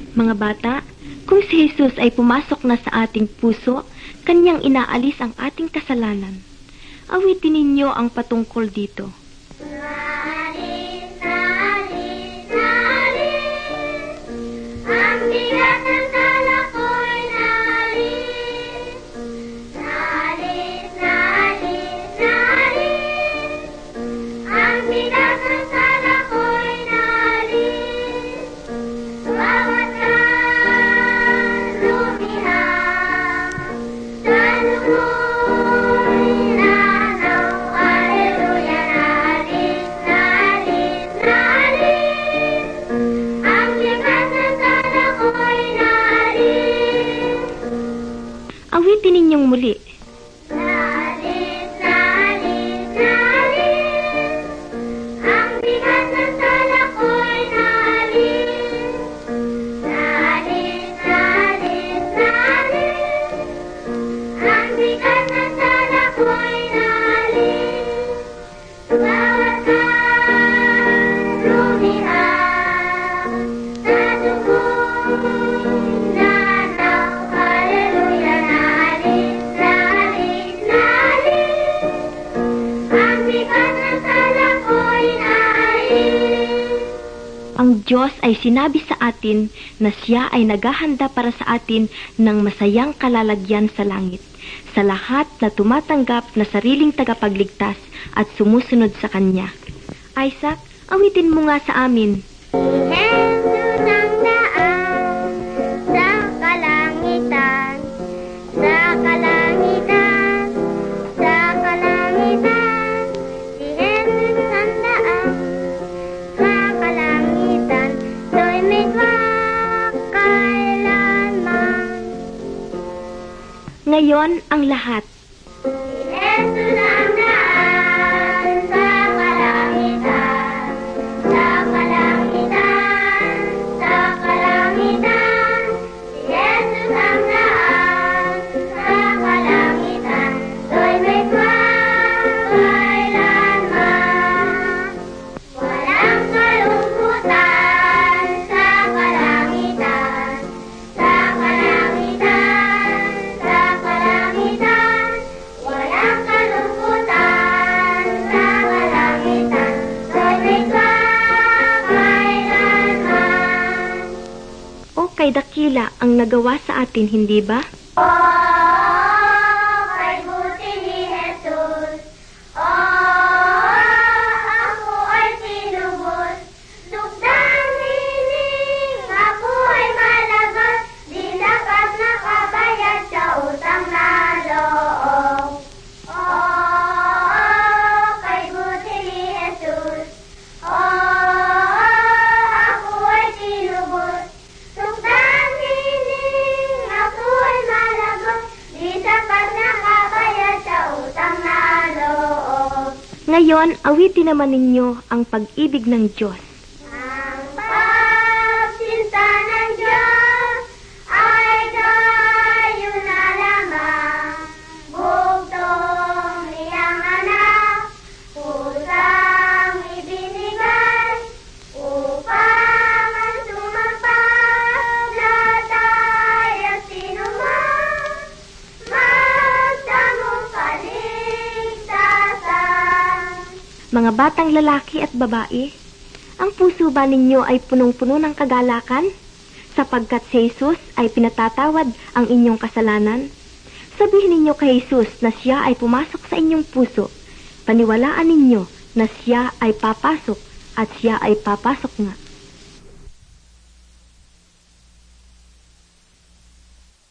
Mga bata, kung si Jesus ay pumasok na sa ating puso, kanyang inaalis ang ating kasalanan. Awitin ninyo ang patungkol dito. Naalis, naalis, naalis, ang bigat ng sala ko'y naalis. Naalis, naalis, naalis, ang bigat ng sala ko'y naalis. Bawat lumihang sa lumoy nanaw, Alleluia, naalis, naalis, naalis, ang bigat ng sala ko'y naalis. Awitin ninyong muli. Naalis, naalis, naalis, ang bigat ng sala ko'y naalis. Naalis, naalis, naalis, ang bigat ng sala ko'y naalis. Bawat lumihang sa dugo'y nanaw, Alleluia, naalis, naalis, naalis, ang bigat ng sala ko'y naalis. Ang Diyos ay sinabi sa atin na siya ay naghahanda para sa atin ng masayang kalalagyan sa langit, sa lahat na tumatanggap na sariling tagapagligtas at sumusunod sa Kanya. Isaac, awitin mo nga sa amin. Jesus ang daan sa kalangitan, sa kalangitan, sa kalangitan. Si Jesus ang daan sa kalangitan, do'y may kailanman. Ngayon, ang lahat. Si Jesus ang daan sa kalangitan, sa kalangitan, sa kalangitan. Si Jesus ang daan sa kalangitan, do'y may kailanman. Walang kalungkutan sa kalangitan, sa kalangitan, sa kalangitan. Walang kalungkutan sa kalangitan, do'y may kailanman. O kay dakila ang nagawa sa atin, hindi ba? Kay buti ni Jesus. Ako ay tinubos. Lugdang hiling, ako ay malagot. Di dapat nakabayad sa utang na loob. Kay buti ni Jesus. Ako ay tinubos. Lugdang hiling, ako ay malagot. Di dapat nakabayad sa utang na loob. Ngayon, awitin naman ninyo ang pag-ibig ng Diyos. Ang pagsinta ng Diyos ay gayon na lamang. Bugtong niyang anak, pusang ibinigay, upang ang sumagpaglatay at sinuman, magdamong kaligtasan. Mga batang lalaki at babae, ang puso ba ninyo ay punong-puno ng kagalakan? Sapagkat si Jesus ay pinatatawad ang inyong kasalanan? Sabihin ninyo kay Jesus na siya ay pumasok sa inyong puso. Paniwalaan ninyo na siya ay papasok at siya ay papasok nga.